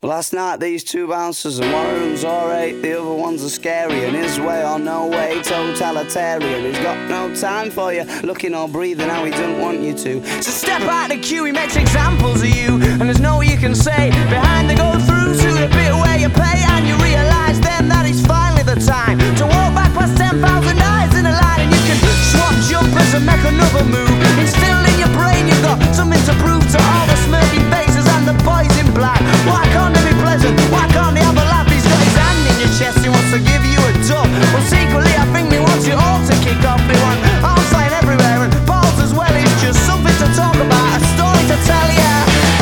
Last night these two bouncers, and one of them's alright, the other one's a scary, and his way or no way, totalitarian. He's got no time for you, looking or breathing how he doesn't want you to. So step out the queue, he makes examples of you, and there's no way you can say behind the go through to the bit where you pay, and you realise then that it's finally the time to walk back past 10,000 eyes in a line, and you can swap jumpers and make another move. Instilled in your brain, you've got something to prove to all the smirking faces and the boys in black. Why can't they be pleasant? Why can't they have a laugh? He's got his hand in your chest, he wants to give you a tug. Well, secretly I think he wants you all to kick off. They want arms flying everywhere and balls as well. It's just something to talk about, a story to tell ya.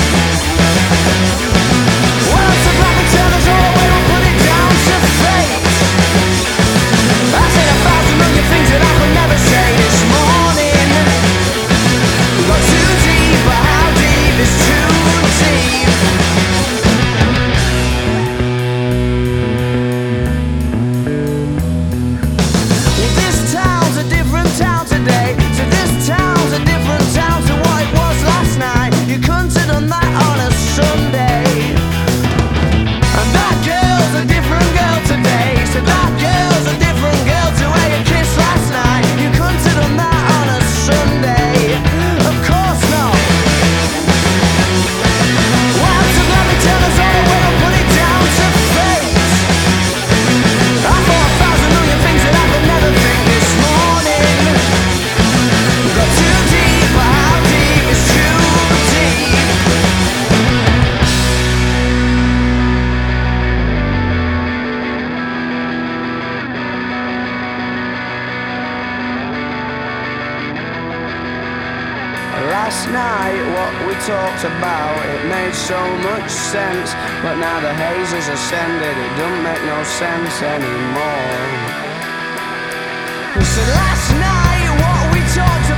Well, it's a black and turner's all the way, we'll put it down to fate. I said 1,000 million things that I could never say this morning. We got too deep, but how deep is too deep? Well, this town's a different town today. So this town's a different town to what it was last night. You couldn't have done that on a Sunday. And that girl's a different girl today. So that girl's a different girl to where you kissed last night. You couldn't have done that on a Sunday. Of course not. Well, to let me tell us all the way, I'll put it down to fate. I thought 1,000 million things that I could never think this morning. We got too deep, but how deep is too deep? Last night what we talked about, it made so much sense, but now the haze has ascended, it don't make no sense anymore. So last night what we talked